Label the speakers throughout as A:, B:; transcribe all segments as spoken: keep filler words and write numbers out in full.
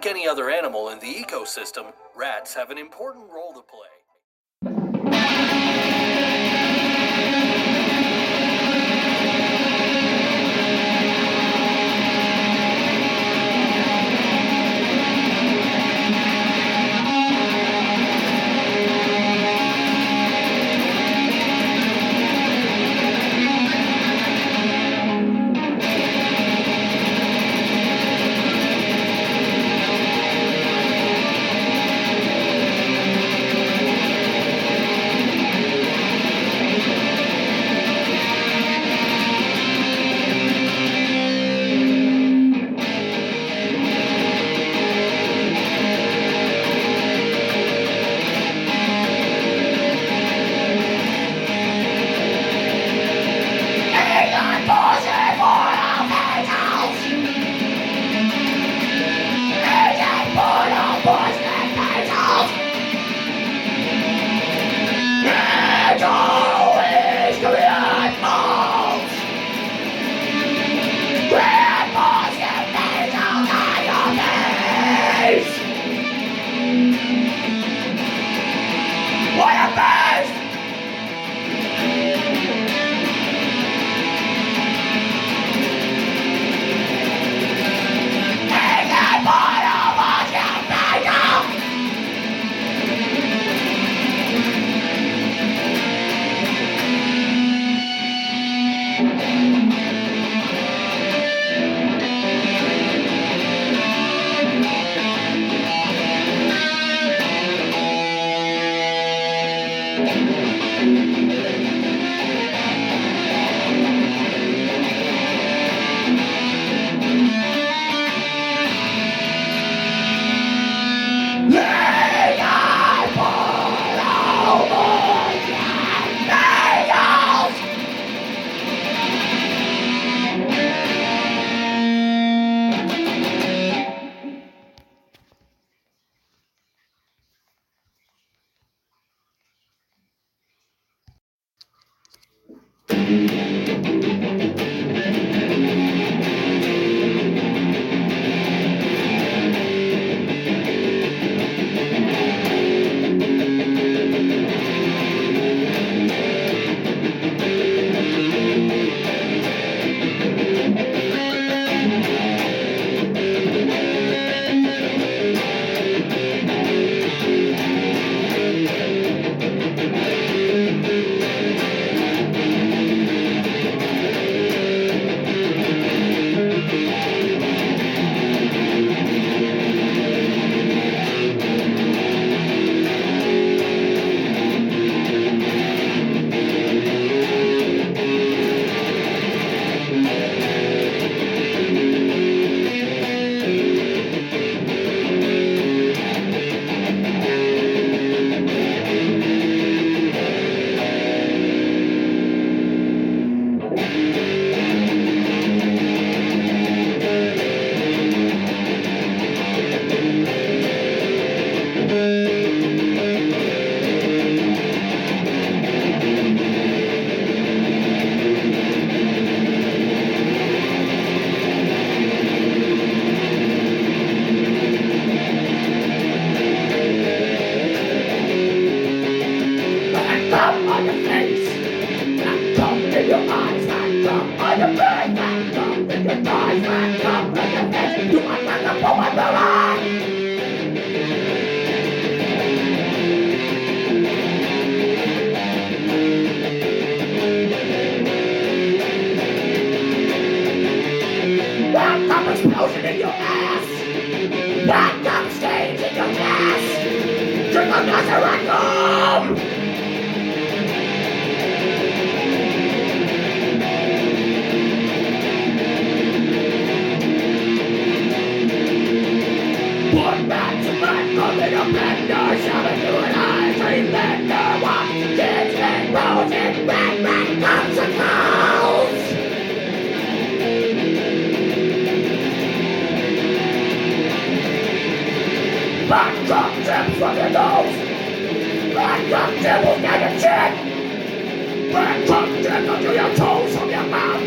A: any other animal in the ecosystem, rats have an important role to play.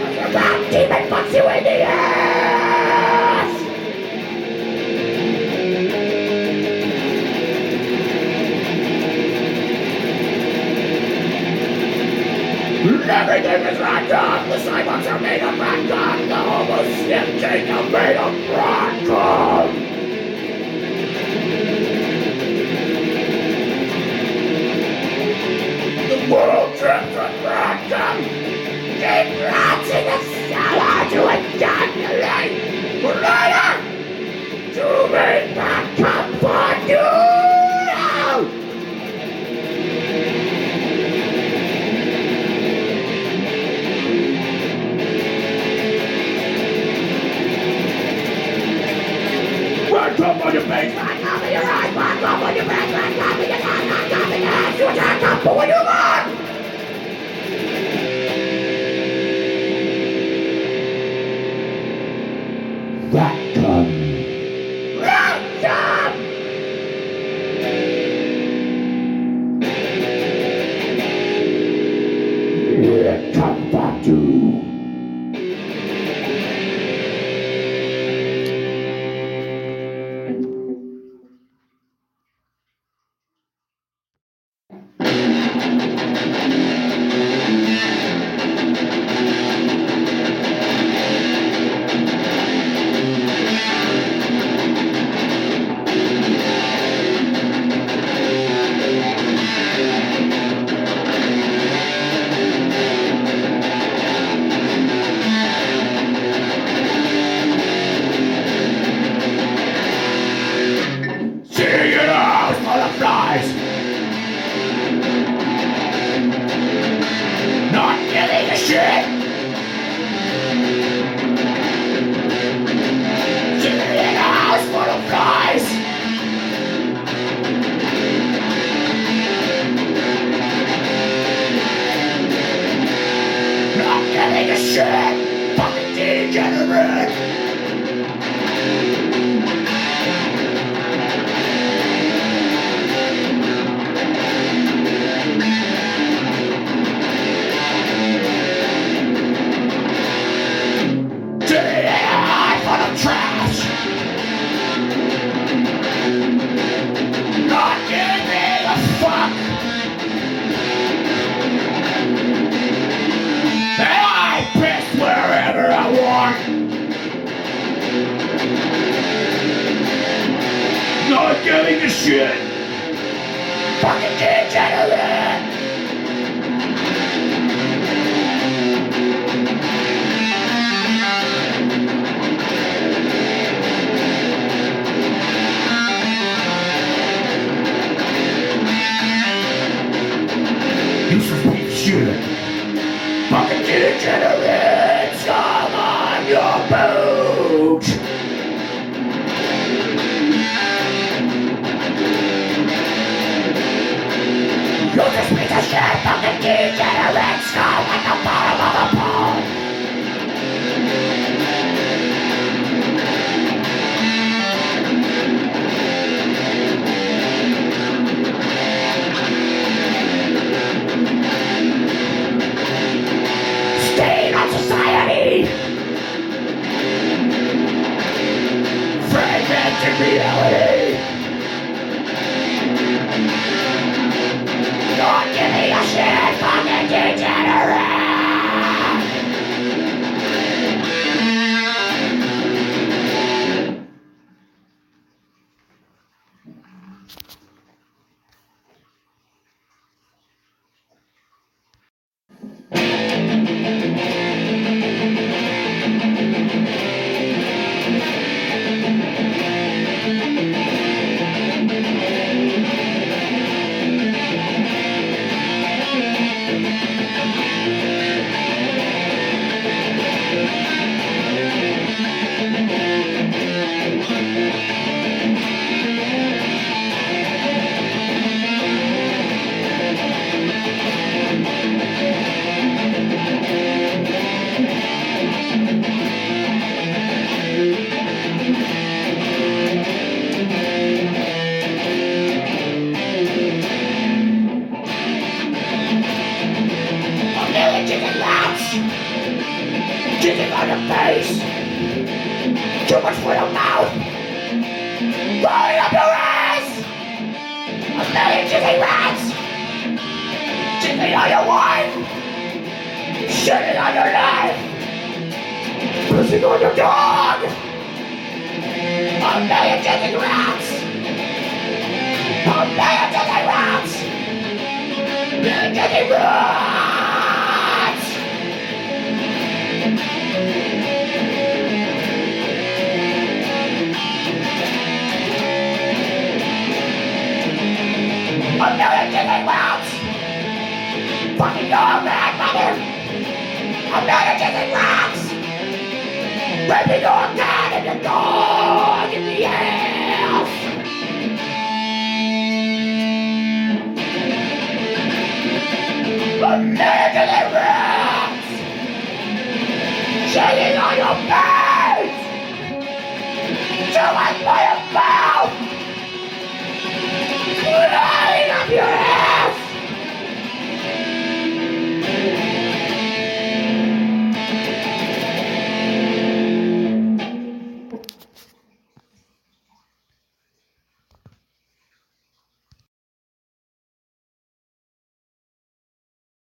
B: Demon puts you in the ass! Everything is random. The sidewalks are made of random. The homo snitching are made of random. The world turns on random. Keep rats in the cellar to ejaculate. Later, to make backup for you. Back up on your face, back up in your eyes, back up on your back, back up in your head, back up in your ass, you attack up for what you want! Rackham! Rackham! Rackham Batu! Not giving a shit! Fucking degenerate! Useless piece of shit! Fucking degenerate! Scum on your boot! You just piece of shit, fucking degenerate skull at the bottom of the pool! Stain on society! Fragmented reality! Not giving a shit, fucking degenerate! Chicken on your face! Too much for your mouth! Rolling up your ass! A million chicken rats! Chicken on your wife! Shitting on your life! Pissing on your dog! A million dizzy rats! A million dizzy rats! Million dizzy rats! A million dizzy rats! Fucking your mad mother! A million dizzy rats! Raping your cat and your dog in the ass! A million dizzy rats! Shitting on your face! Doing my